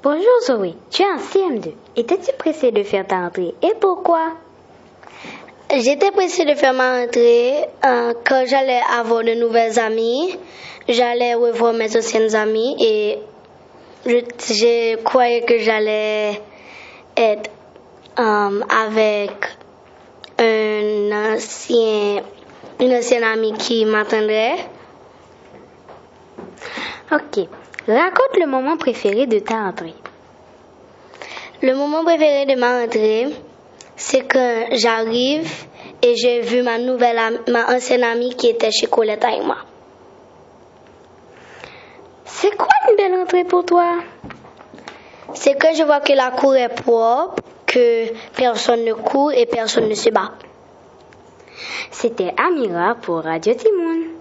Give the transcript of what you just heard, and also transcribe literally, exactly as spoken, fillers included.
Bonjour Zoé, tu es en C M deux. Étais-tu pressée de faire ta rentrée et pourquoi? J'étais pressée de faire ma rentrée euh, quand j'allais avoir de nouvelles amies. J'allais revoir mes anciennes amies et je, je croyais que j'allais être euh, avec un ancien, une ancienne amie qui m'attendrait. Ok, raconte le moment préféré de ta rentrée. Le moment préféré de ma rentrée, c'est quand j'arrive et j'ai vu ma nouvelle amie, ma ancienne amie qui était chez Colette avec moi. C'est quoi une belle rentrée pour toi? C'est quand je vois que la cour est propre, que personne ne court et personne ne se bat. C'était Amira pour Radio Timoun.